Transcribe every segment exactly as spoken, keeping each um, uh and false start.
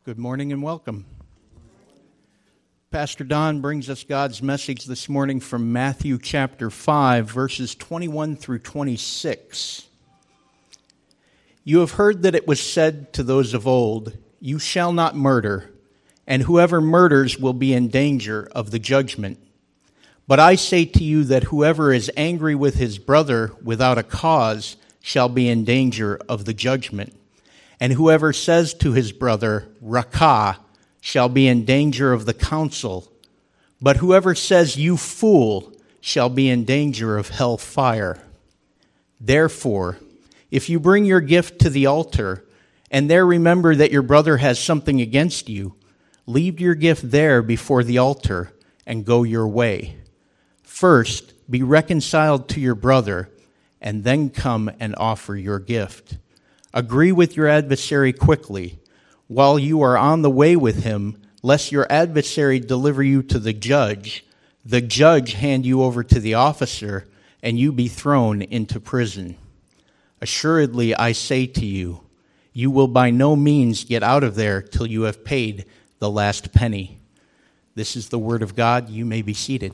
Good morning and welcome. Pastor Don brings us God's message this morning from Matthew chapter five, verses twenty-one through twenty-six. You have heard that it was said to those of old, "You shall not murder, and whoever murders will be in danger of the judgment. But I say to you that whoever is angry with his brother without a cause shall be in danger of the judgment. And whoever says to his brother, Rakah, shall be in danger of the council. But whoever says, you fool, shall be in danger of hell fire. Therefore, if you bring your gift to the altar, and there remember that your brother has something against you, leave your gift there before the altar and go your way. First, be reconciled to your brother, and then come and offer your gift. Agree with your adversary quickly, while you are on the way with him, lest your adversary deliver you to the judge, the judge hand you over to the officer, and you be thrown into prison. Assuredly, I say to you, you will by no means get out of there till you have paid the last penny." This is the word of God. You may be seated.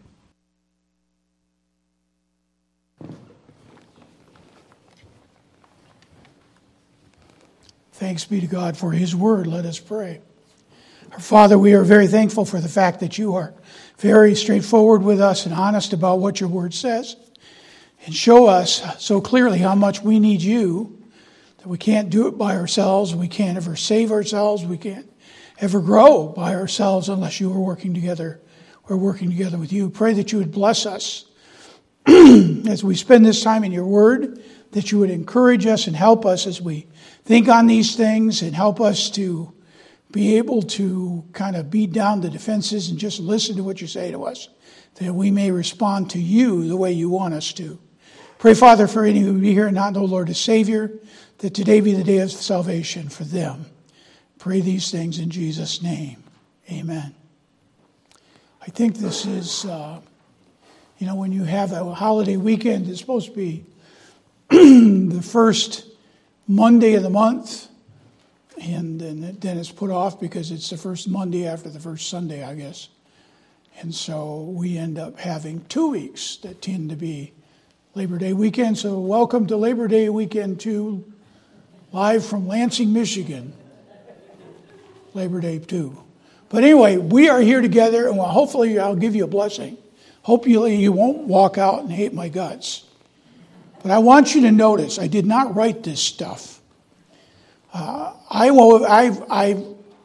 Thanks be to God for His Word. Let us pray. Our Father, we are very thankful for the fact that you are very straightforward with us and honest about what your Word says. And show us so clearly how much we need you, that we can't do it by ourselves. We can't ever save ourselves. We can't ever grow by ourselves unless you are working together. We're working together with you. Pray that you would bless us as we spend this time in your Word, that you would encourage us and help us as we think on these things, and help us to be able to kind of beat down the defenses and just listen to what you say to us, that we may respond to you the way you want us to. Pray, Father, for any who be here and not know Lord as Savior, that today be the day of salvation for them. Pray these things in Jesus' name. Amen. I think this is, uh, you know, when you have a holiday weekend, it's supposed to be the first Monday of the month, and then, then it's put off because it's the first Monday after the first Sunday, I guess. And so we end up having two weeks that tend to be Labor Day weekend. So welcome to Labor Day weekend two, live from Lansing, Michigan. Labor Day two. But anyway, we are here together, and well, hopefully I'll give you a blessing. Hopefully you won't walk out and hate my guts. But I want you to notice, I did not write this stuff. Uh, I, will, I, I, I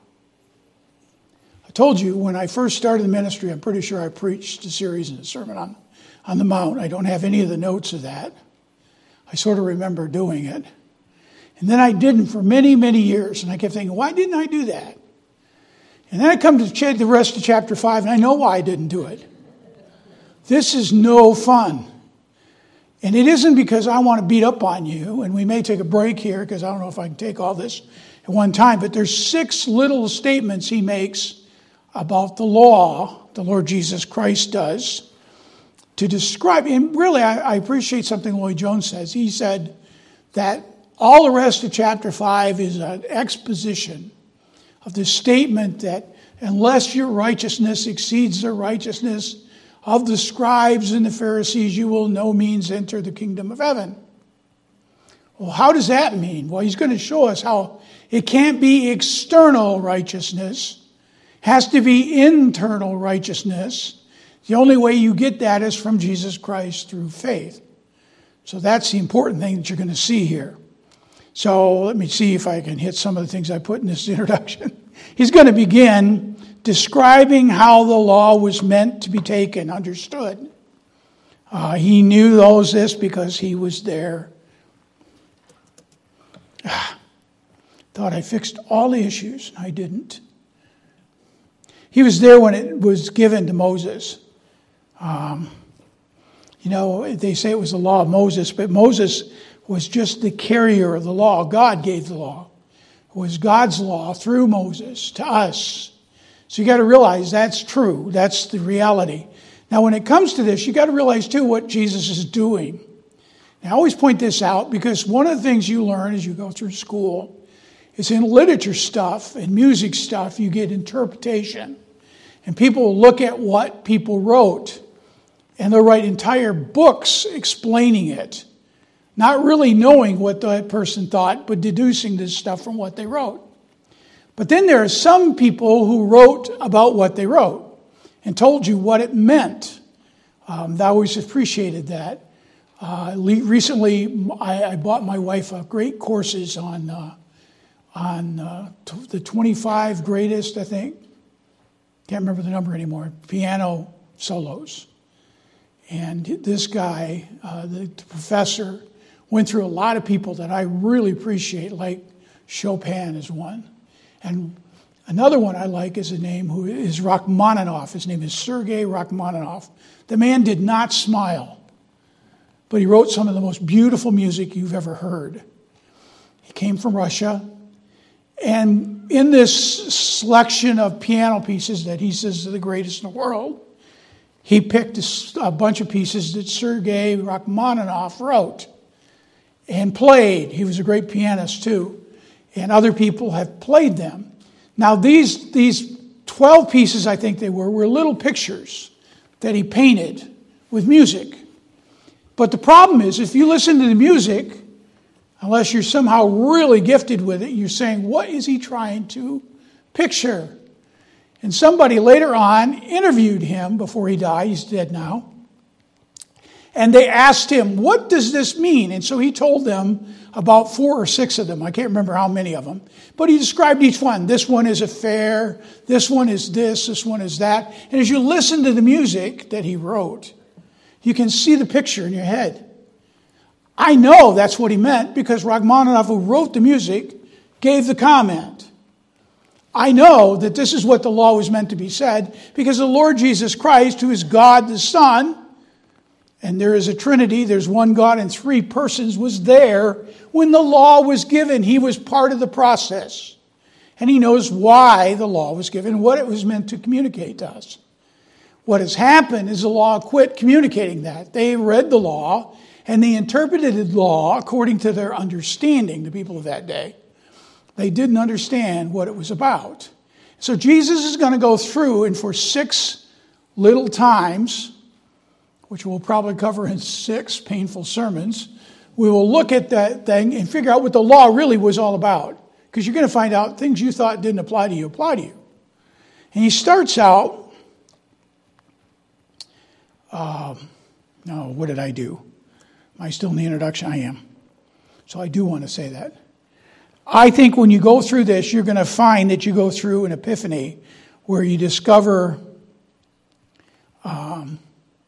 told you when I first started the ministry, I'm pretty sure I preached a series and a sermon on, on the Mount. I don't have any of the notes of that. I sort of remember doing it. And then I didn't for many, many years. And I kept thinking, why didn't I do that? And then I come to the rest of chapter five, and I know why I didn't do it. This is no fun. And it isn't because I want to beat up on you, and we may take a break here because I don't know if I can take all this at one time, but there's six little statements he makes about the law, the Lord Jesus Christ does, to describe, and really I, I appreciate something Lloyd Jones says. He said that all the rest of chapter five is an exposition of the statement that unless your righteousness exceeds the righteousness of the scribes and the Pharisees, you will no means enter the kingdom of heaven. Well, how does that mean? Well, he's going to show us how it can't be external righteousness. It has to be internal righteousness. The only way you get that is from Jesus Christ through faith. So that's the important thing that you're going to see here. So let me see if I can hit some of the things I put in this introduction. He's going to begin describing how the law was meant to be taken, understood. Uh, he knew those this because he was there. Ah, thought I fixed all the issues. I didn't. He was there when it was given to Moses. Um, you know, they say it was the law of Moses, but Moses was just the carrier of the law. God gave the law. It was God's law through Moses to us. So you got to realize that's true. That's the reality. Now, when it comes to this, you got to realize, too, what Jesus is doing. Now, I always point this out because one of the things you learn as you go through school is in literature stuff and music stuff, you get interpretation. And people will look at what people wrote, and they'll write entire books explaining it, not really knowing what that person thought, but deducing this stuff from what they wrote. But then there are some people who wrote about what they wrote and told you what it meant. Um, I always appreciated that. Uh, recently, I, I bought my wife uh, great courses on uh, on uh, t- the twenty-five greatest, I think. Can't remember the number anymore. Piano solos. And this guy, uh, the, the professor, went through a lot of people that I really appreciate, like Chopin is one. And another one I like is a name who is Rachmaninoff. His name is Sergei Rachmaninoff. The man did not smile, but he wrote some of the most beautiful music you've ever heard. He came from Russia. And in this selection of piano pieces that he says are the greatest in the world, he picked a, a bunch of pieces that Sergei Rachmaninoff wrote and played. He was a great pianist too. And other people have played them. Now these, these twelve pieces, I think they were, were little pictures that he painted with music. But the problem is, if you listen to the music, unless you're somehow really gifted with it, you're saying, what is he trying to picture? And somebody later on interviewed him before he died. He's dead now. And they asked him, what does this mean? And so he told them about four or six of them. I can't remember how many of them. But he described each one. This one is a fair. This one is this. This one is that. And as you listen to the music that he wrote, you can see the picture in your head. I know that's what he meant because Rachmaninoff, who wrote the music, gave the comment. I know that this is what the law was meant to be said because the Lord Jesus Christ, who is God the Son, and there is a Trinity, there's one God and three persons, was there when the law was given. He was part of the process. And he knows why the law was given, what it was meant to communicate to us. What has happened is the law quit communicating that. They read the law and they interpreted the law according to their understanding, the people of that day. They didn't understand what it was about. So Jesus is going to go through, and for six little times, which we'll probably cover in six painful sermons, we will look at that thing and figure out what the law really was all about. Because you're going to find out things you thought didn't apply to you apply to you. And he starts out, um, no, what did I do? Am I still in the introduction? I am. So I do want to say that. I think when you go through this, you're going to find that you go through an epiphany where you discover um,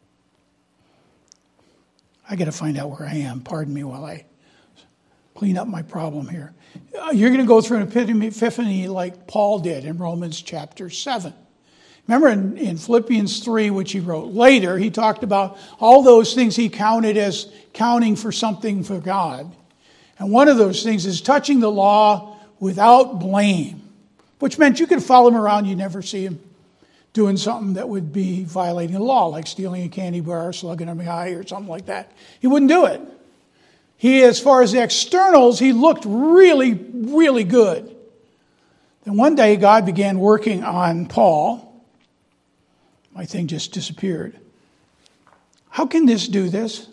I got to find out where I am. Pardon me while I clean up my problem here. Uh, you're going to go through an epiphany like Paul did in Romans chapter seven. Remember in, in Philippians three, which he wrote later, he talked about all those things he counted as counting for something for God. And one of those things is touching the law without blame, which meant you could follow him around, you'd never see him doing something that would be violating the law, like stealing a candy bar, slugging a guy, or something like that. He wouldn't do it. He, as far as the externals, he looked really, really good. Then one day, God began working on Paul. My thing just disappeared. How can this do this?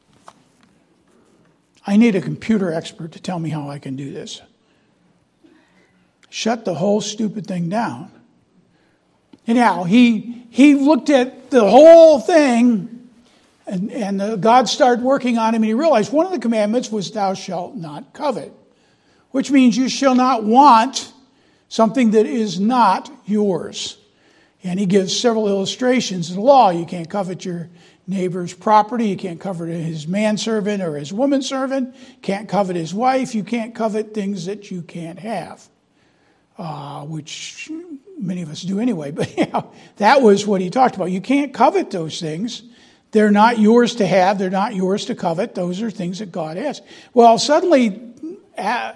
I need a computer expert to tell me how I can do this. Shut the whole stupid thing down. Anyhow, he he looked at the whole thing, and, and uh, God started working on him, and he realized one of the commandments was thou shalt not covet, which means you shall not want something that is not yours. And he gives several illustrations in the law. You can't covet your neighbor's property. You can't covet his manservant or his womanservant. Can't covet his wife. You can't covet things that you can't have, uh, which many of us do anyway. But yeah, that was what he talked about. You can't covet those things. They're not yours to have. They're not yours to covet. Those are things that God has. Well, suddenly, uh,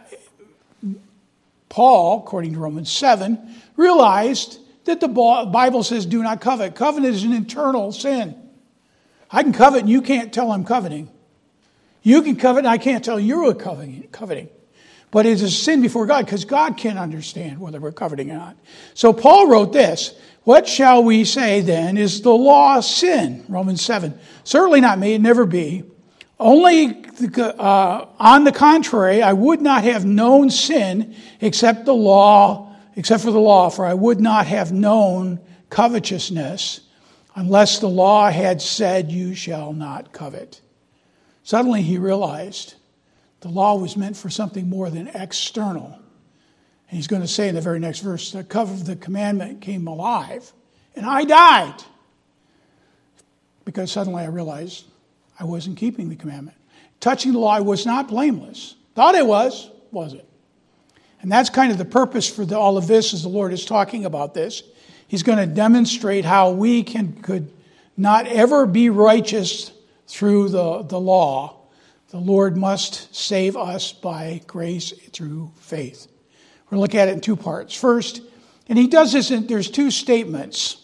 Paul, according to Romans seven, realized that the Bible says do not covet. Covenant is an internal sin. I can covet and you can't tell I'm coveting. You can covet and I can't tell you're coveting. But it is sin before God because God can't understand whether we're coveting or not. So Paul wrote this, what shall we say then? Is the law sin? Romans seven. Certainly not, may it never be. Only uh, on the contrary, I would not have known sin except the law, except for the law, for I would not have known covetousness unless the law had said, you shall not covet. Suddenly he realized the law was meant for something more than external. And he's going to say in the very next verse, the cover of the commandment came alive, and I died. Because suddenly I realized I wasn't keeping the commandment. Touching the law, I was not blameless. Thought I was, wasn't. And that's kind of the purpose for the, all of this as the Lord is talking about this. He's going to demonstrate how we can could not ever be righteous through the, the law. The Lord must save us by grace through faith. We're going to look at it in two parts. First, and he does this, in, there's two statements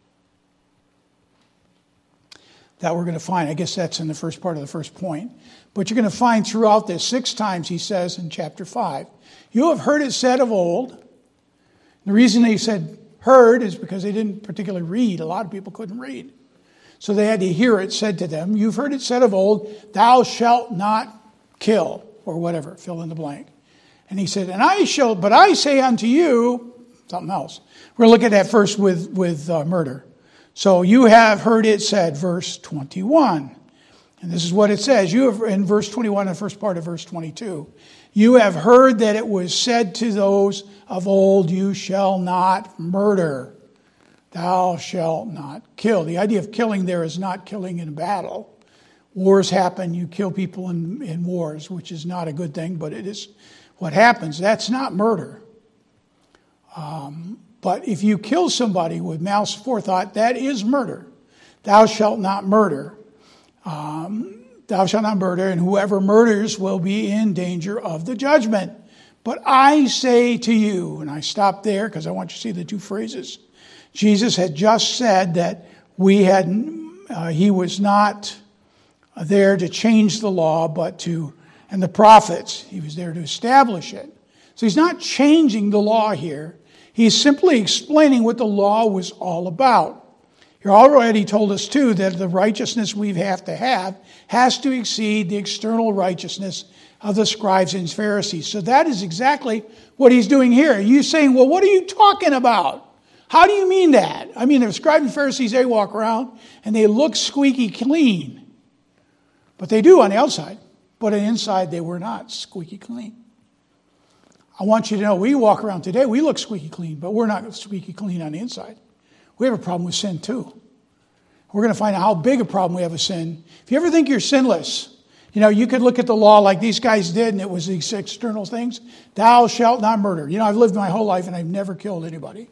that we're going to find. I guess that's in the first part of the first point. But you're going to find throughout this, six times he says in chapter five, you have heard it said of old. The reason they said heard is because they didn't particularly read. A lot of people couldn't read. So they had to hear it said to them, you've heard it said of old, thou shalt not kill, or whatever, fill in the blank. And he said, and I shall, but I say unto you, something else. We're looking at first with, with uh, murder. So you have heard it said, verse twenty-one. And this is what it says. You have, in verse twenty-one, the first part of verse twenty-two. You have heard that it was said to those of old, you shall not murder. Thou shalt not kill. The idea of killing there is not killing in battle. Wars happen. You kill people in, in wars, which is not a good thing, but it is what happens. That's not murder. Um, but if you kill somebody with malice forethought, that is murder. Thou shalt not murder. Um, thou shalt not murder, and whoever murders will be in danger of the judgment. But I say to you, and I stop there because I want you to see the two phrases. Jesus had just said that we had, uh, he was not there to change the law, but to, and the prophets, he was there to establish it. So he's not changing the law here. He's simply explaining what the law was all about. He already told us, too, that the righteousness we have to have has to exceed the external righteousness of the scribes and Pharisees. So that is exactly what he's doing here. You're saying, well, what are you talking about? How do you mean that? I mean, the scribes and Pharisees, they walk around and they look squeaky clean. But they do on the outside. But on the inside, they were not squeaky clean. I want you to know, we walk around today, we look squeaky clean, but we're not squeaky clean on the inside. We have a problem with sin too. We're going to find out how big a problem we have with sin. If you ever think you're sinless, you know, you could look at the law like these guys did, and it was these external things. Thou shalt not murder. You know, I've lived my whole life and I've never killed anybody.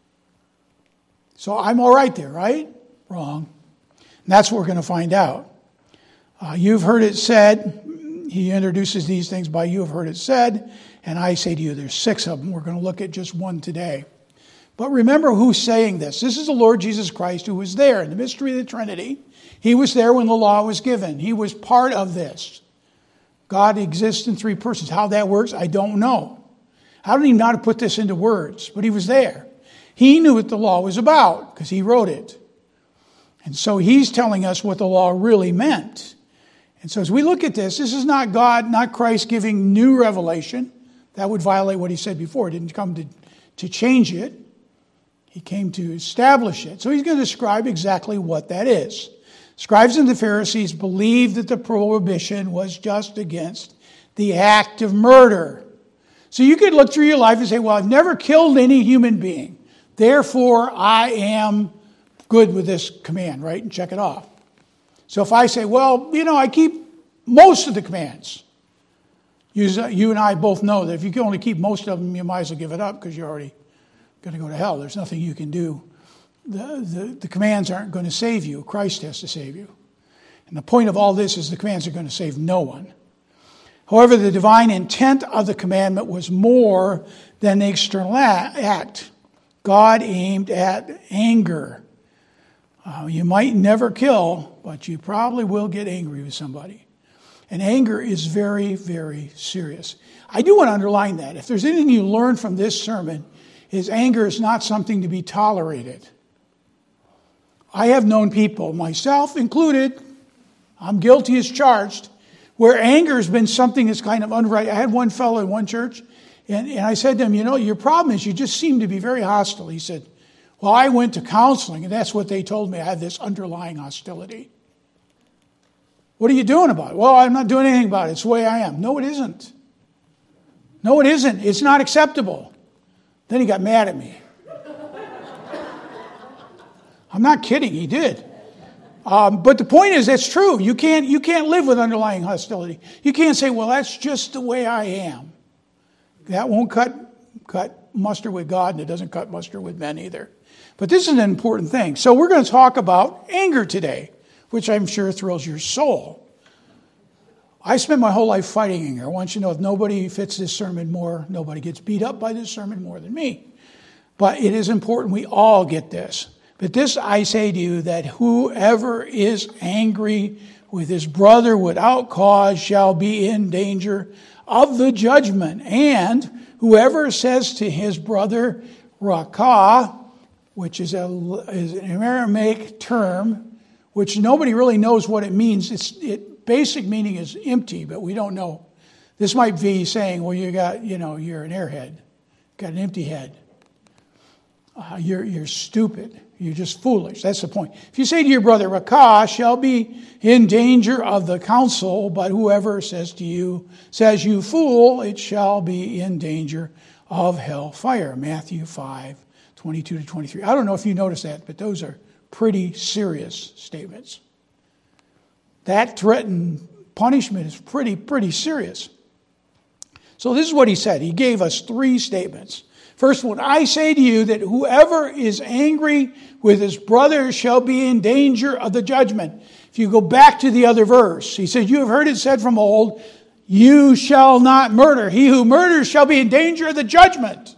So I'm all right there, right? Wrong. And that's what we're going to find out. Uh, you've heard it said, he introduces these things by you have heard it said, and I say to you, there's six of them. We're going to look at just one today. But remember who's saying this. This is the Lord Jesus Christ who was there in the mystery of the Trinity. He was there when the law was given. He was part of this. God exists in three persons. How that works, I don't know. I don't even know how to put this into words, but he was there. He knew what the law was about because he wrote it. And so he's telling us what the law really meant. And so as we look at this, this is not God, not Christ giving new revelation. That would violate what he said before. He didn't come to, to change it. He came to establish it. So he's going to describe exactly what that is. Scribes and the Pharisees believed that the prohibition was just against the act of murder. So you could look through your life and say, well, I've never killed any human being. Therefore, I am good with this command, right? And check it off. So if I say, well, you know, I keep most of the commands. You, you and I both know that if you can only keep most of them, you might as well give it up because you're already going to go to hell. There's nothing you can do. The, the, the commands aren't going to save you. Christ has to save you. And the point of all this is the commands are going to save no one. However, the divine intent of the commandment was more than the external act. God aimed at anger. Uh, you might never kill, but you probably will get angry with somebody. And anger is very, very serious. I do want to underline that. If there's anything you learn from this sermon, is anger is not something to be tolerated. I have known people, myself included, I'm guilty as charged, where anger has been something that's kind of unright. I had one fellow in one church, and, and I said to him, you know, your problem is you just seem to be very hostile. He said, well, I went to counseling, and that's what they told me. I have this underlying hostility. What are you doing about it? Well, I'm not doing anything about it. It's the way I am. No, it isn't. No, it isn't. It's not acceptable. Then he got mad at me. I'm not kidding. He did. Um, but the point is, that's true. You can't, you can't live with underlying hostility. You can't say, well, that's just the way I am. That won't cut, cut mustard with God, and it doesn't cut mustard with men either. But this is an important thing. So we're going to talk about anger today, which I'm sure thrills your soul. I spent my whole life fighting anger. I want you to know if nobody fits this sermon more, nobody gets beat up by this sermon more than me. But it is important we all get this. But this I say to you, that whoever is angry with his brother without cause shall be in danger of the judgment. And whoever says to his brother, rakah, which is, a, is an Aramaic term, which nobody really knows what it means. Its it, basic meaning is empty, but we don't know. This might be saying, well, you got, you know, you're an airhead, got an empty head. Uh, you're you're stupid. You're just foolish. That's the point. If you say to your brother, rakah shall be in danger of the council, but whoever says to you, says you fool, it shall be in danger of hell fire. Matthew five, twenty-two to twenty-three. I don't know if you noticed that, but those are pretty serious statements. That threatened punishment is pretty, pretty serious. So this is what he said. He gave us three statements. First one, I say to you that whoever is angry with his brother shall be in danger of the judgment. If you go back to the other verse, he said, you have heard it said from old, you shall not murder. He who murders shall be in danger of the judgment.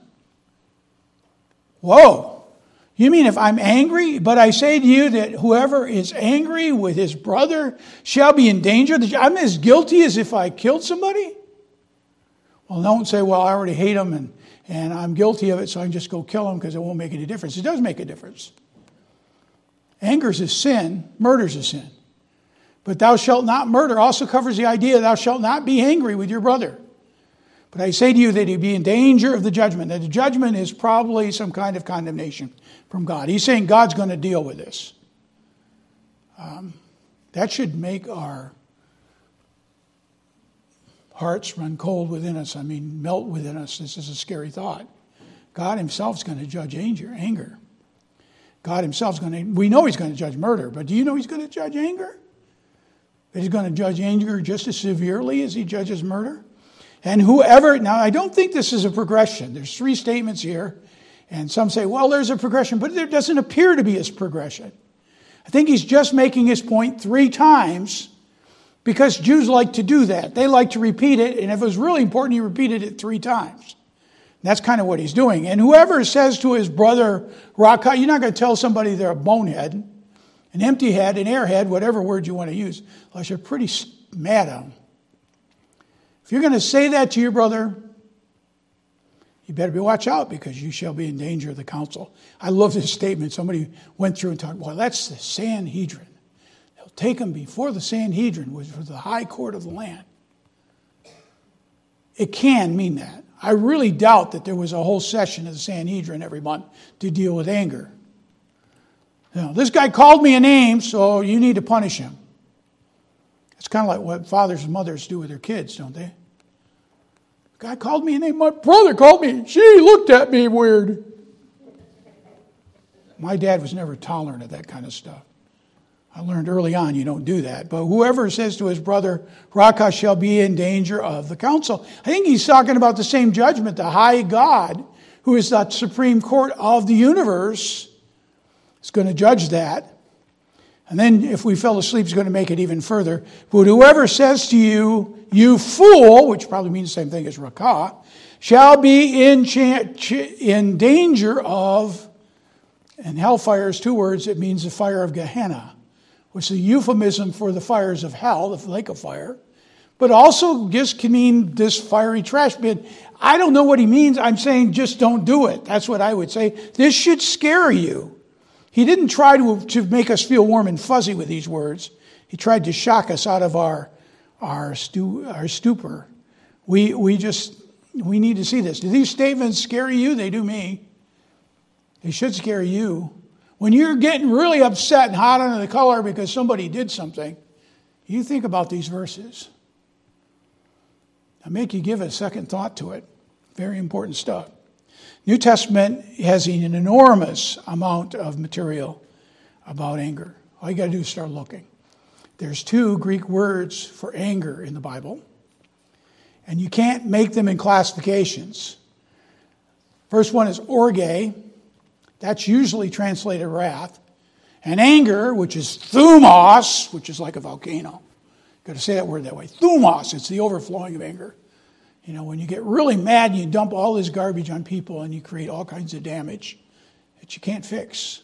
Whoa. You mean if I'm angry? But I say to you that whoever is angry with his brother shall be in danger of the judgment. I'm as guilty as if I killed somebody? Well, don't say, well, I already hate him and And I'm guilty of it, so I can just go kill him because it won't make any difference. It does make a difference. Anger is a sin. Murder is a sin. But thou shalt not murder also covers the idea thou shalt not be angry with your brother. But I say to you that he be in danger of the judgment. That the judgment is probably some kind of condemnation from God. He's saying God's going to deal with this. Um, that should make our hearts run cold within us. I mean, melt within us. This is a scary thought. God himself is going to judge anger. Anger. God himself is going to, we know he's going to judge murder, but do you know he's going to judge anger? That he's going to judge anger just as severely as he judges murder? And whoever, now I don't think this is a progression. There's three statements here, and some say, well, there's a progression, but there doesn't appear to be a progression. I think he's just making his point three times, because Jews like to do that. They like to repeat it, and if it was really important, he repeated it three times. And that's kind of what he's doing. And whoever says to his brother, rakah, you're not going to tell somebody they're a bonehead, an empty head, an airhead, whatever word you want to use, unless you're pretty mad at him. If you're going to say that to your brother, you better be watch out, because you shall be in danger of the council. I love this statement. Somebody went through and talked, well, that's the Sanhedrin. Take him before the Sanhedrin, which was the high court of the land. It can mean that. I really doubt that there was a whole session of the Sanhedrin every month to deal with anger. You know, this guy called me a name, so you need to punish him. It's kind of like what fathers and mothers do with their kids, don't they? The guy called me a name. My brother called me. She looked at me weird. My dad was never tolerant of that kind of stuff. I learned early on you don't do that. But whoever says to his brother, rakah, shall be in danger of the council. I think he's talking about the same judgment. The high God, who is the supreme court of the universe, is going to judge that. And then if we fell asleep, he's going to make it even further. But whoever says to you, you fool, which probably means the same thing as rakah, shall be in, cha- in danger of, and hellfire is two words, it means the fire of Gehenna, which is a euphemism for the fires of hell, the lake of fire. but also just can mean this fiery trash bin. I don't know what he means. I'm saying just don't do it. That's what I would say. This should scare you. He didn't try to, to make us feel warm and fuzzy with these words. He tried to shock us out of our our, stu, our stupor. We we just we need to see this. Do these statements scare you? They do me. They should scare you. When you're getting really upset and hot under the collar because somebody did something, you think about these verses. I make you give a second thought to it. Very important stuff. New Testament has an enormous amount of material about anger. All you got to do is start looking. There's two Greek words for anger in the Bible, and you can't make them in classifications. First one is orge. That's usually translated wrath. And anger, which is thumos, which is like a volcano. Got to say that word that way. Thumos, it's the overflowing of anger. You know, when you get really mad and you dump all this garbage on people and you create all kinds of damage that you can't fix.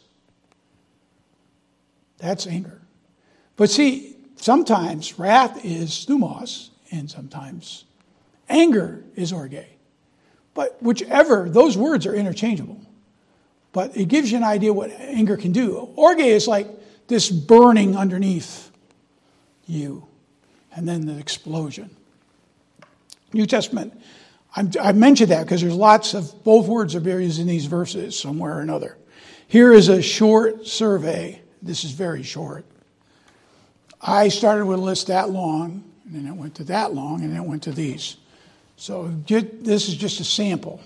That's anger. But see, sometimes wrath is thumos and sometimes anger is orge. But whichever, those words are interchangeable. But it gives you an idea what anger can do. Orge is like this burning underneath you. And then the explosion. New Testament, I'm, I mentioned that because there's lots of, both words are used in these verses somewhere or another. Here is a short survey. This is very short. I started with a list that long, and then it went to that long, and then it went to these. So this is just a sample.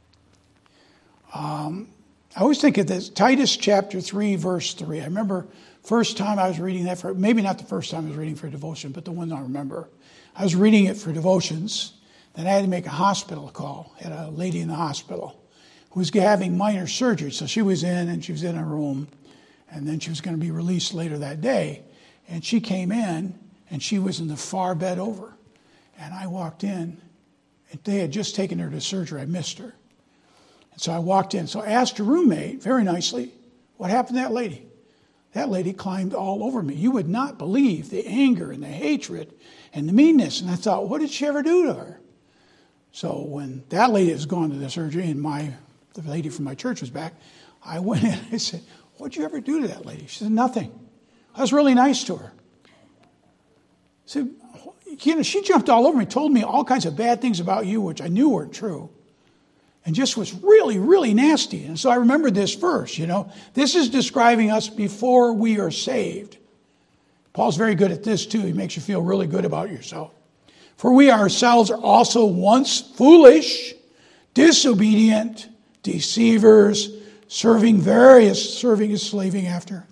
Um, I always think of this, Titus chapter three, verse three. I remember first time I was reading that, for maybe not the first time I was reading for devotion, but the one I remember. I was reading it for devotions. Then I had to make a hospital call. I had a lady in the hospital who was having minor surgery. So she was in, and she was in a room, and then she was going to be released later that day. And she came in, and she was in the far bed over. And I walked in, and they had just taken her to surgery. I missed her. And so I walked in. So I asked her roommate, very nicely, what happened to that lady? That lady climbed all over me. You would not believe the anger and the hatred and the meanness. And I thought, what did she ever do to her? So when that lady was gone to the surgery and my the lady from my church was back, I went in and I said, what'd you ever do to that lady? She said, nothing. I was really nice to her. So, you know, she jumped all over me, told me all kinds of bad things about you, which I knew weren't true. And just was really, really nasty. And so I remembered this verse, you know. This is describing us before we are saved. Paul's very good at this, too. He makes you feel really good about yourself. For we ourselves are also once foolish, disobedient, deceivers, serving various, serving is slaving after,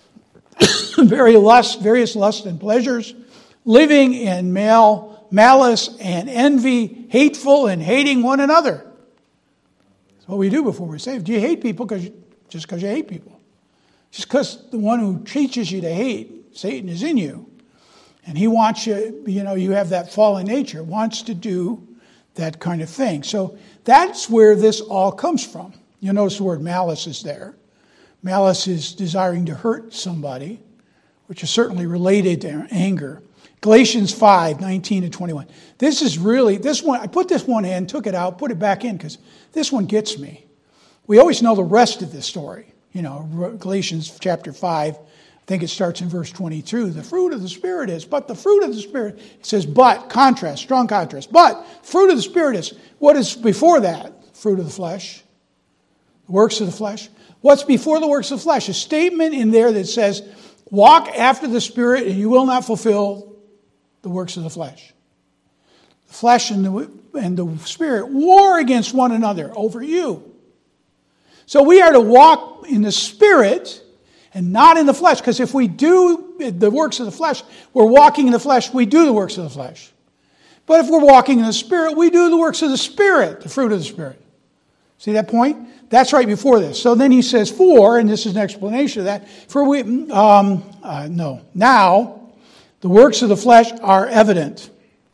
very lust, various lusts and pleasures, living in mal, malice and envy, hateful and hating one another. That's what we do before we're saved. Do you hate people because just because you hate people? Just because the one who teaches you to hate, Satan, is in you. And he wants you, you know, you have that fallen nature, wants to do that kind of thing. So that's where this all comes from. You'll notice the word malice is there. Malice is desiring to hurt somebody, which is certainly related to anger. Galatians five, nineteen to twenty-one. This is really, this one, I put this one in, took it out, put it back in, because this one gets me. We always know the rest of this story. You know, Galatians chapter five, I think it starts in verse twenty-two. The fruit of the Spirit is, but the fruit of the Spirit, it says, but, contrast, strong contrast. But, fruit of the Spirit is, what is before that? Fruit of the flesh. The works of the flesh. What's before the works of the flesh? A statement in there that says, walk after the Spirit and you will not fulfill the works of the flesh. The flesh and the, and the Spirit war against one another over you. So we are to walk in the Spirit and not in the flesh. Because if we do the works of the flesh, we're walking in the flesh, we do the works of the flesh. But if we're walking in the Spirit, we do the works of the Spirit, the fruit of the Spirit. See that point? That's right before this. So then he says, for, and this is an explanation of that, for we, um, uh, no, now, the works of the flesh are evident,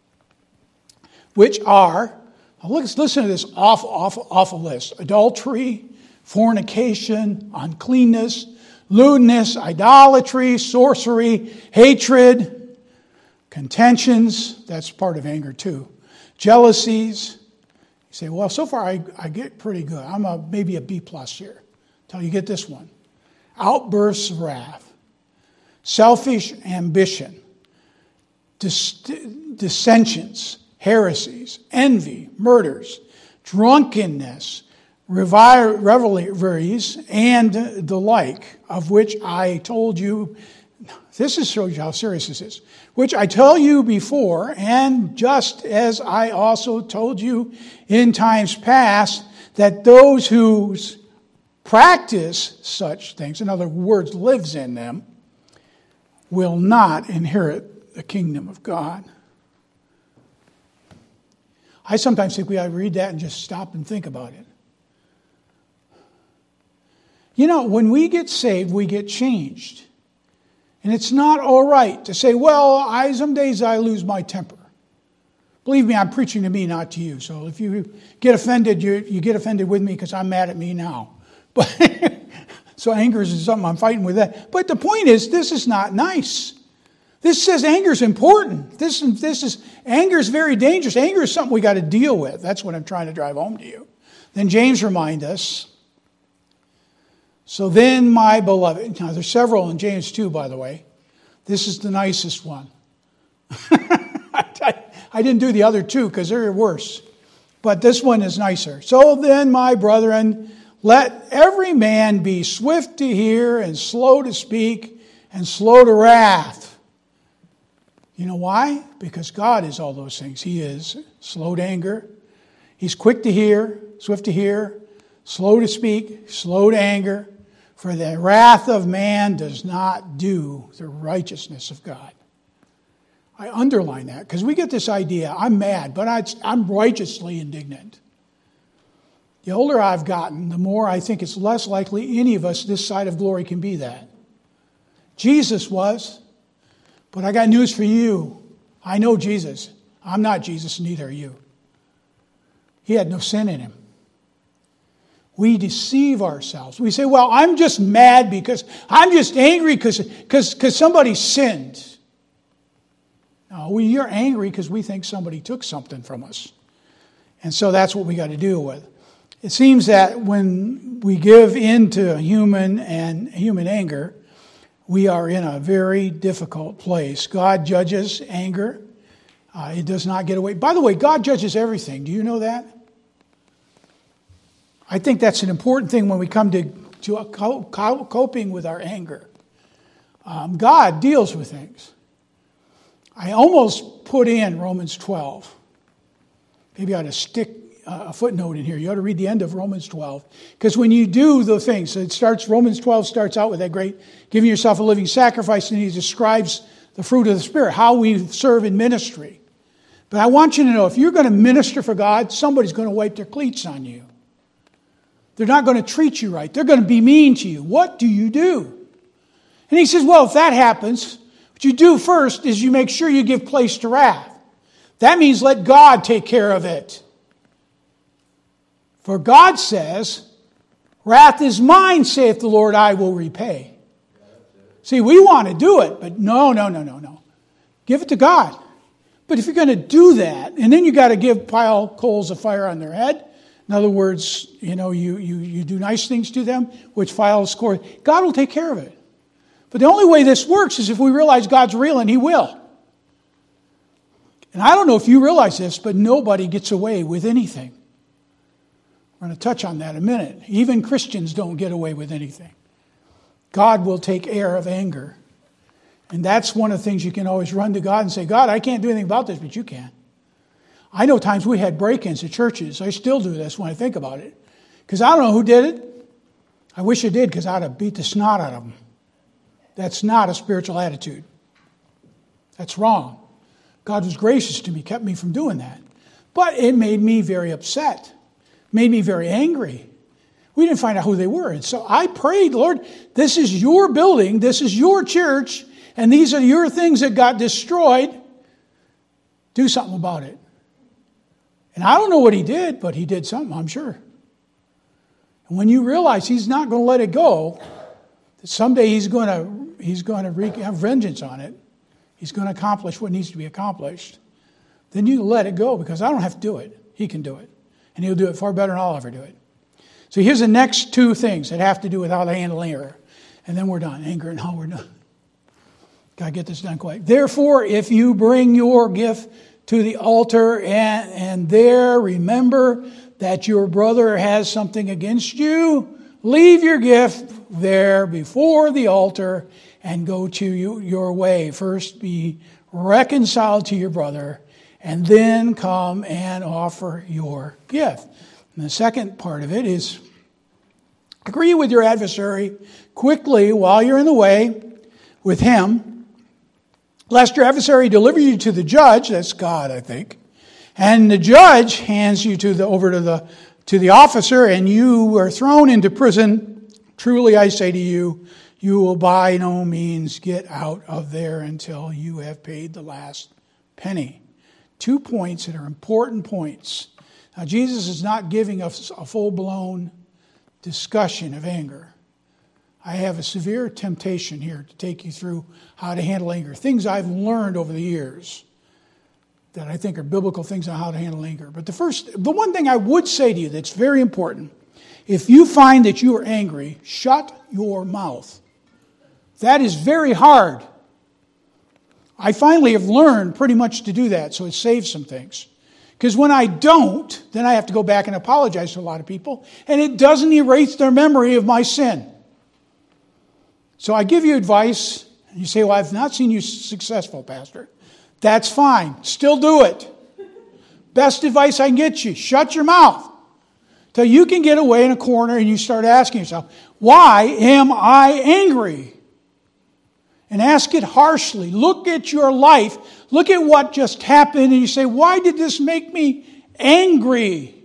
which are, let's listen to this awful, awful, awful list. Adultery, fornication, uncleanness, lewdness, idolatry, sorcery, hatred, contentions, that's part of anger too. Jealousies. You say, well, so far I, I get pretty good. I'm a, maybe a B plus here. Until you get this one. Outbursts of wrath. Selfish ambition. Dis- dissensions. Heresies. Envy. Murders. Drunkenness. Revi- revelries. And the like, of which I told you. This is shows you how serious this is. Which I tell you before, and just as I also told you in times past, that those who practice such things, in other words, lives in them, will not inherit the kingdom of God. I sometimes think we ought to read that and just stop and think about it. You know, when we get saved, we get changed. And it's not all right to say, well, I some days I lose my temper. Believe me, I'm preaching to me, not to you. So if you get offended, you, you get offended with me because I'm mad at me now. But so anger is something I'm fighting with that. But the point is, this is not nice. This says anger is important. This, this is anger is very dangerous. Anger is something we got to deal with. That's what I'm trying to drive home to you. Then James reminds us. So then, my beloved, now there's several in James two, by the way. This is the nicest one. I, I didn't do the other two because they're worse. But this one is nicer. So then, my brethren, let every man be swift to hear and slow to speak and slow to wrath. You know why? Because God is all those things. He is slow to anger. He's quick to hear, swift to hear, slow to speak, slow to anger. For the wrath of man does not do the righteousness of God. I underline that because we get this idea, I'm mad, but I, I'm righteously indignant. The older I've gotten, the more I think it's less likely any of us this side of glory can be that. Jesus was, but I got news for you. I know Jesus. I'm not Jesus, neither are you. He had no sin in him. We deceive ourselves. We say, well, I'm just mad because, I'm just angry because because because somebody sinned. No, we are angry because we think somebody took something from us. And so that's what we got to deal with. It seems that when we give in to human and human anger, we are in a very difficult place. God judges anger. Uh, it does not get away. By the way, God judges everything. Do you know that? I think that's an important thing when we come to, to coping with our anger. Um, God deals with things. I almost put in Romans twelve. Maybe I ought to stick a footnote in here. You ought to read the end of Romans twelve. Because when you do the things, it starts, Romans twelve starts out with that great, giving yourself a living sacrifice, and he describes the fruit of the Spirit, how we serve in ministry. But I want you to know, if you're going to minister for God, somebody's going to wipe their cleats on you. They're not going to treat you right. They're going to be mean to you. What do you do? And he says, well, if that happens, what you do first is you make sure you give place to wrath. That means let God take care of it. For God says, wrath is mine, saith the Lord, I will repay. See, we want to do it, but no, no, no, no, no. Give it to God. But if you're going to do that, and then you got to give pile coals of fire on their head, in other words, you know, you, you, you do nice things to them, which files coals, God will take care of it. But the only way this works is if we realize God's real, and he will. And I don't know if you realize this, but nobody gets away with anything. We're going to touch on that in a minute. Even Christians don't get away with anything. God will take care of anger. And that's one of the things you can always run to God and say, God, I can't do anything about this, but you can. I know times we had break-ins at churches. I still do this when I think about it. Because I don't know who did it. I wish I did, because I'd have beat the snot out of them. That's not a spiritual attitude. That's wrong. God was gracious to me, kept me from doing that. But it made me very upset. Made me very angry. We didn't find out who they were. And so I prayed, Lord, this is your building, this is your church, and these are your things that got destroyed. Do something about it. And I don't know what he did, but he did something, I'm sure. And when you realize he's not going to let it go, that someday he's going to he's going to wreak have vengeance on it, he's going to accomplish what needs to be accomplished, then you let it go because I don't have to do it. He can do it. And he'll do it far better than I'll ever do it. So here's the next two things that have to do with how to handle anger. And then we're done. Anger and how we're done. Got to get this done quick. Therefore, if you bring your gift to the altar and, and there remember that your brother has something against you, leave your gift there before the altar and go to you, your way. First be reconciled to your brother and then come and offer your gift. And the second part of it is agree with your adversary quickly while you're in the way with him, lest your adversary deliver you to the judge, that's God, I think, and the judge hands you to the over to the to the officer, and you are thrown into prison. Truly I say to you, you will by no means get out of there until you have paid the last penny. Two points that are important points. Now, Jesus is not giving us a full-blown discussion of anger. I have a severe temptation here to take you through how to handle anger. Things I've learned over the years that I think are biblical things on how to handle anger. But the first, the one thing I would say to you that's very important, if you find that you are angry, shut your mouth. That is very hard. I finally have learned pretty much to do that, so it saves some things. Because when I don't, then I have to go back and apologize to a lot of people, and it doesn't erase their memory of my sin. So I give you advice, and you say, well, I've not seen you successful, Pastor. That's fine. Still do it. Best advice I can get you, shut your mouth. Till you can get away in a corner and you start asking yourself, why am I angry? And ask it harshly. Look at your life. Look at what just happened and you say, why did this make me angry?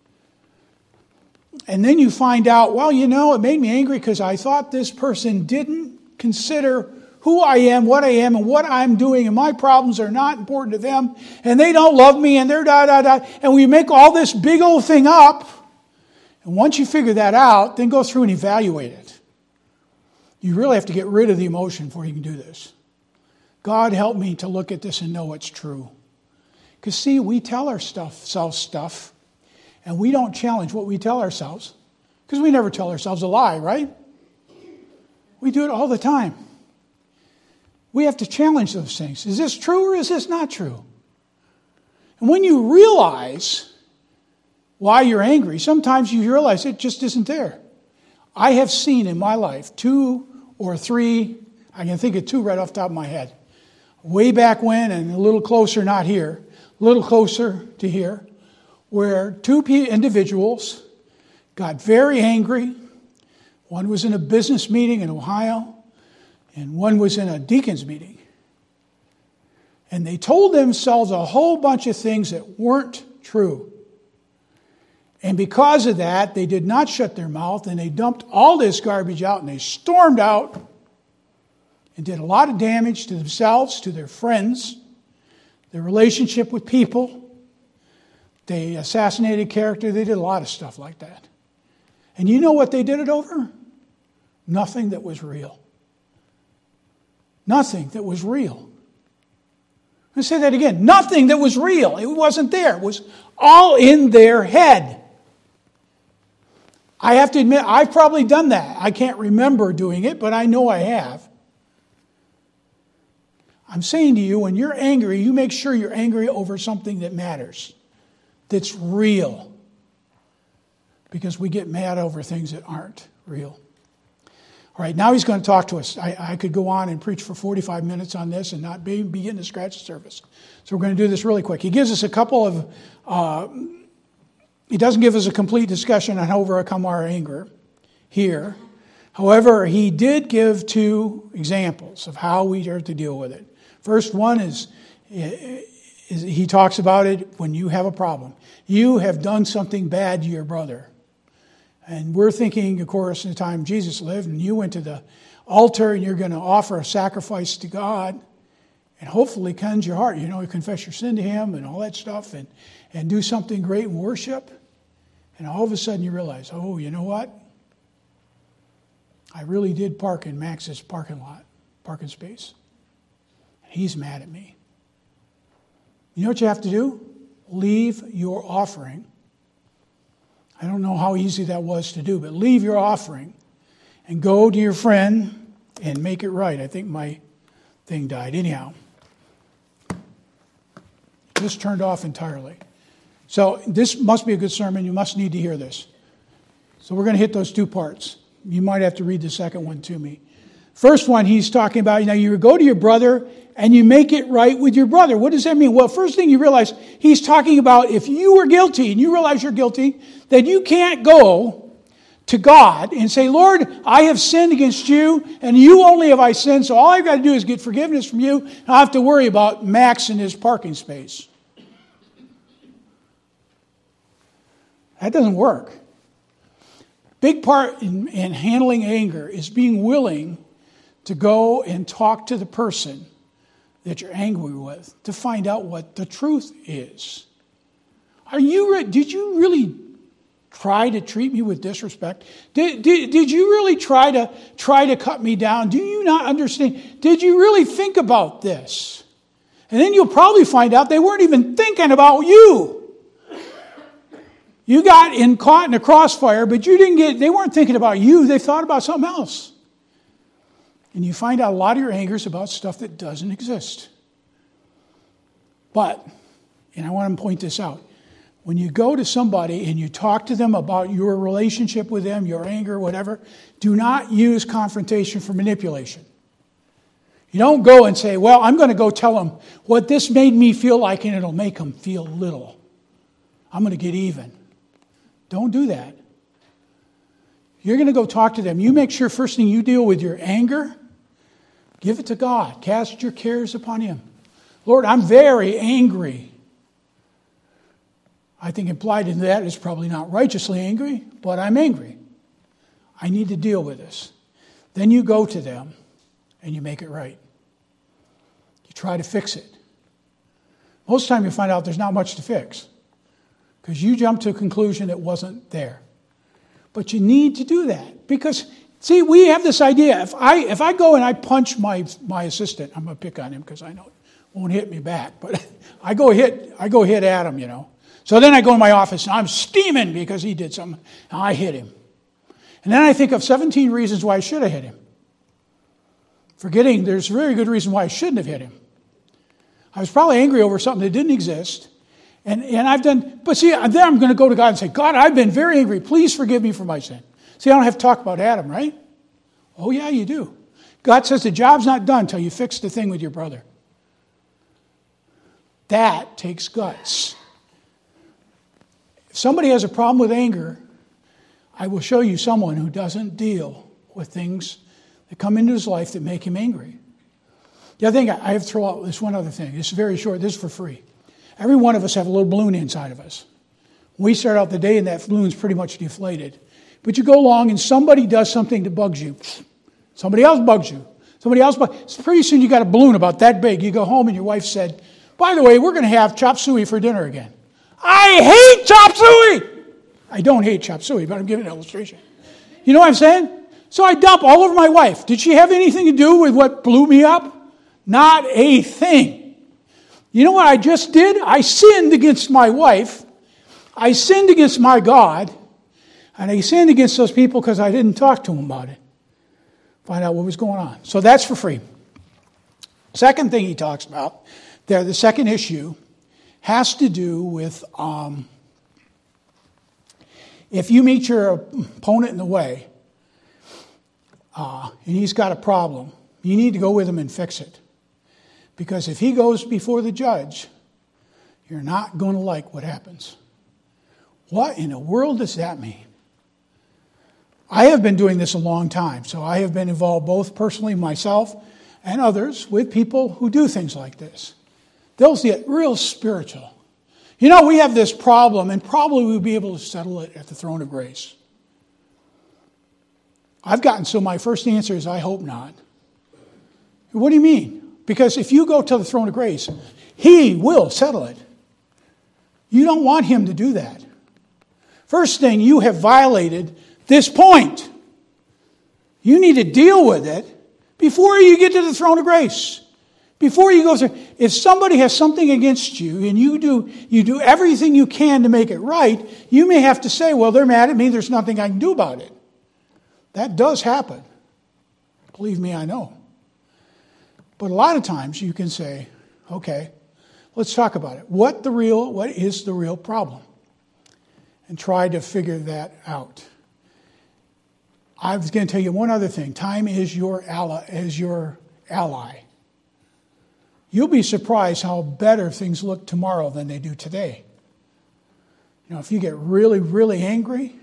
And then you find out, well, you know, it made me angry because I thought this person didn't consider who I am, what I am, and what I'm doing, and my problems are not important to them, and they don't love me, and they're da da da. And we make all this big old thing up. And once you figure that out, then go through and evaluate it. You really have to get rid of the emotion before you can do this. God help me to look at this and know it's true. Because see, we tell ourselves stuff, and we don't challenge what we tell ourselves. Because we never tell ourselves a lie, right? We do it all the time. We have to challenge those things. Is this true or is this not true? And when you realize why you're angry, sometimes you realize it just isn't there. I have seen in my life two or three, I can think of two right off the top of my head, way back when and a little closer, not here, a little closer to here, where two individuals got very angry. One was in a business meeting in Ohio, and one was in a deacon's meeting. And they told themselves a whole bunch of things that weren't true. And because of that, they did not shut their mouth, and they dumped all this garbage out, and they stormed out and did a lot of damage to themselves, to their friends, their relationship with people. They assassinated character. They did a lot of stuff like that. And you know what they did it over? Nothing that was real. Nothing that was real. Let's say that again. Nothing that was real. It wasn't there. It was all in their head. I have to admit, I've probably done that. I can't remember doing it, but I know I have. I'm saying to you, when you're angry, you make sure you're angry over something that matters, that's real. Because we get mad over things that aren't real. All right, now he's going to talk to us. I, I could go on and preach for forty-five minutes on this and not be, be getting to scratch the surface. So we're going to do this really quick. He gives us a couple of, uh, he doesn't give us a complete discussion on how to overcome our anger here. However, he did give two examples of how we are to deal with it. First one is, is he talks about it when you have a problem. You have done something bad to your brother. And we're thinking, of course, in the time Jesus lived, and you went to the altar and you're going to offer a sacrifice to God and hopefully cleanse your heart. You know, you confess your sin to Him and all that stuff and, and do something great in worship. And all of a sudden you realize, oh, you know what? I really did park in Max's parking lot, parking space. And He's mad at me. You know what you have to do? Leave your offering. I don't know how easy that was to do, but leave your offering and go to your friend and make it right. I think my thing died. Anyhow, just turned off entirely. So this must be a good sermon. You must need to hear this. So we're going to hit those two parts. You might have to read the second one to me. First one, he's talking about, you know, you go to your brother and you make it right with your brother. What does that mean? Well, first thing you realize, he's talking about if you were guilty and you realize you're guilty, then you can't go to God and say, Lord, I have sinned against you, and you only have I sinned, so all I've got to do is get forgiveness from you. I don't have to worry about Max in his parking space. That doesn't work. Big part in, in handling anger is being willing to go and talk to the person that you're angry with to find out what the truth is. Are you? Re- did you really try to treat me with disrespect? Did, did, did you really try to try to cut me down? Do you not understand? Did you really think about this? And then you'll probably find out they weren't even thinking about you. You got in caught in a crossfire, but you didn't get. They weren't thinking about you. They thought about something else. And you find out a lot of your anger is about stuff that doesn't exist. But, and I want to point this out, when you go to somebody and you talk to them about your relationship with them, your anger, whatever, do not use confrontation for manipulation. You don't go and say, well, I'm going to go tell them what this made me feel like, and it'll make them feel little. I'm going to get even. Don't do that. You're going to go talk to them. You make sure first thing you deal with your anger, give it to God. Cast your cares upon Him. Lord, I'm very angry. I think implied in that is probably not righteously angry, but I'm angry. I need to deal with this. Then you go to them and you make it right. You try to fix it. Most of the time you find out there's not much to fix because you jump to a conclusion that wasn't there. But you need to do that because, see, we have this idea. If I if I go and I punch my my assistant, I'm going to pick on him because I know it won't hit me back. But I go hit I go hit at him, you know. So then I go in my office and I'm steaming because he did something. And I hit him. And then I think of seventeen reasons why I should have hit him. Forgetting there's a very good reason why I shouldn't have hit him. I was probably angry over something that didn't exist. And, and I've done, but see, then I'm going to go to God and say, God, I've been very angry. Please forgive me for my sin. See, I don't have to talk about Adam, right? Oh, yeah, you do. God says the job's not done until you fix the thing with your brother. That takes guts. If somebody has a problem with anger, I will show you someone who doesn't deal with things that come into his life that make him angry. The other thing, I have to throw out this one other thing. This is very short. This is for free. Every one of us have a little balloon inside of us. We start out the day and that balloon's pretty much deflated. But you go along and somebody does something that bugs you. Somebody else bugs you. Somebody else bugs you. Pretty soon you got a balloon about that big. You go home and your wife said, by the way, we're going to have chop suey for dinner again. I hate chop suey! I don't hate chop suey, but I'm giving an illustration. You know what I'm saying? So I dump all over my wife. Did she have anything to do with what blew me up? Not a thing. You know what I just did? I sinned against my wife. I sinned against my God. And I sinned against those people because I didn't talk to them about it. Find out what was going on. So that's for free. Second thing he talks about there, the second issue, has to do with um, if you meet your opponent in the way uh, and he's got a problem, you need to go with him and fix it. Because if he goes before the judge, you're not going to like what happens. What in the world does that mean? I have been doing this a long time, so I have been involved both personally myself and others with people who do things like this. They'll get real spiritual. You know, we have this problem, and probably we'll be able to settle it at the throne of grace. I've gotten so my first answer is, I hope not. What do you mean? Because if you go to the throne of grace, He will settle it. You don't want Him to do that. First thing, you have violated this point. You need to deal with it before you get to the throne of grace. Before you go through, if somebody has something against you and you do you do everything you can to make it right, you may have to say, well, they're mad at me, there's nothing I can do about it. That does happen. Believe me, I know. But a lot of times you can say, okay, let's talk about it. What the real, what is the real problem? And try to figure that out. I was going to tell you one other thing. Time is your ally. Is your ally. You'll be surprised how better things look tomorrow than they do today. You know, if you get really, really angry,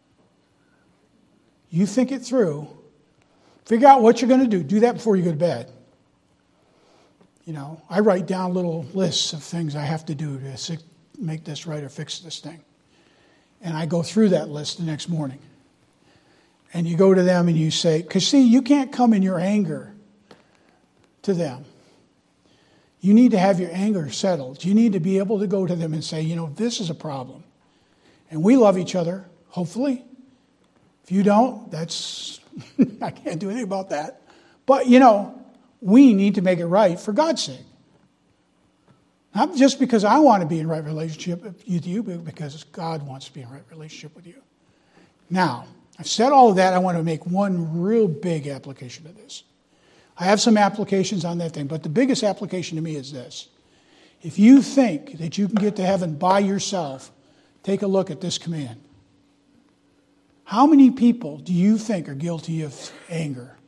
you think it through. Figure out what you're going to do. Do that before you go to bed. You know, I write down little lists of things I have to do to make this right or fix this thing. And I go through that list the next morning. And you go to them and you say, because see, you can't come in your anger to them. You need to have your anger settled. You need to be able to go to them and say, you know, this is a problem. And we love each other, hopefully. If you don't, that's, I can't do anything about that. But, you know, we need to make it right for God's sake. Not just because I want to be in right relationship with you, but because God wants to be in right relationship with you. Now, I've said all of that. I want to make one real big application of this. I have some applications on that thing, but the biggest application to me is this. If you think that you can get to heaven by yourself, take a look at this command. How many people do you think are guilty of anger?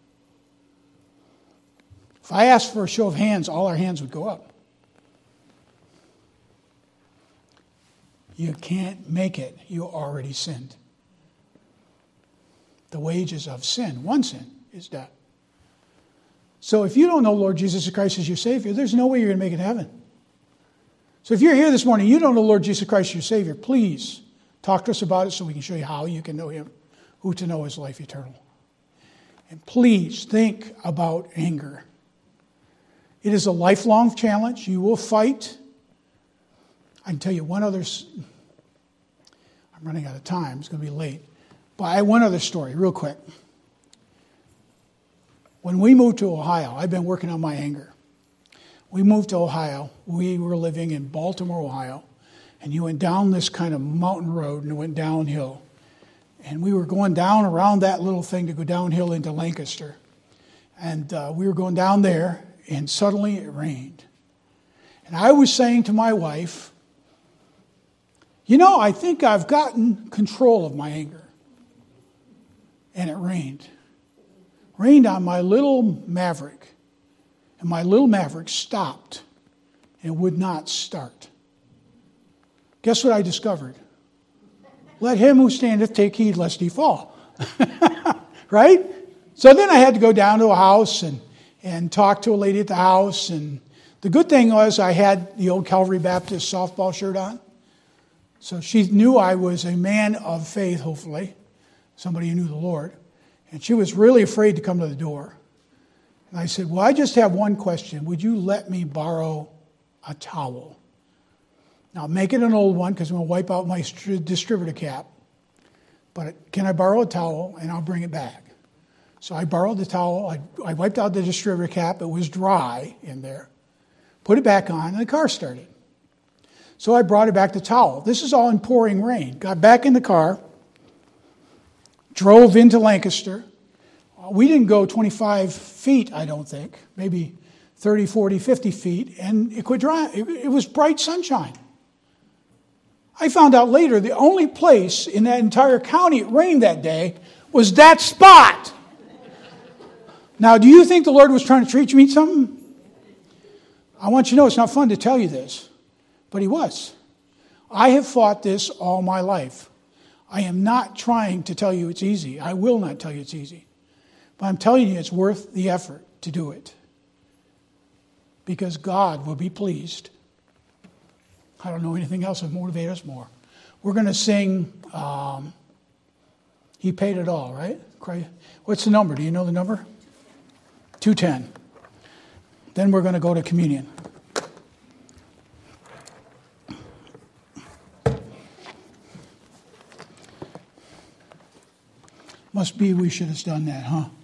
If I asked for a show of hands, all our hands would go up. You can't make it. You already sinned. The wages of sin, one sin, is death. So if you don't know Lord Jesus Christ as your Savior, there's no way you're going to make it to heaven. So if you're here this morning, you don't know Lord Jesus Christ as your Savior, please talk to us about it so we can show you how you can know Him, who to know is life eternal. And please think about anger. It is a lifelong challenge. You will fight. I can tell you one other, I'm running out of time, it's going to be late. But I have one other story, real quick. When we moved to Ohio, I've been working on my anger. We moved to Ohio. We were living in Baltimore, Ohio. And you went down this kind of mountain road and it went downhill. And we were going down around that little thing to go downhill into Lancaster. And uh, we were going down there and suddenly it rained. And I was saying to my wife, you know, I think I've gotten control of my anger. And it rained. Rained on my little Maverick. And my little Maverick stopped and would not start. Guess what I discovered? Let him who standeth take heed lest he fall. Right? So then I had to go down to a house and, and talk to a lady at the house. And the good thing was I had the old Calvary Baptist softball shirt on. So she knew I was a man of faith, hopefully. Somebody who knew the Lord. And she was really afraid to come to the door. And I said, well, I just have one question. Would you let me borrow a towel? Now, make it an old one because I'm going to wipe out my distributor cap. But can I borrow a towel and I'll bring it back? So I borrowed the towel. I, I wiped out the distributor cap. It was dry in there. Put it back on and the car started. So I brought it back the towel. This is all in pouring rain. Got back in the car. Drove into Lancaster. We didn't go twenty-five feet, I don't think. Maybe thirty, forty, fifty feet. And it quit dry. It, it was bright sunshine. I found out later the only place in that entire county it rained that day was that spot. Now, do you think the Lord was trying to treat me something? I want you to know it's not fun to tell you this, but He was. I have fought this all my life. I am not trying to tell you it's easy. I will not tell you it's easy. But I'm telling you it's worth the effort to do it. Because God will be pleased. I don't know anything else that will motivate us more. We're going to sing, um, He Paid It All, right? What's the number? Do you know the number? two ten. Then we're going to go to communion. Must be we should have done that, huh?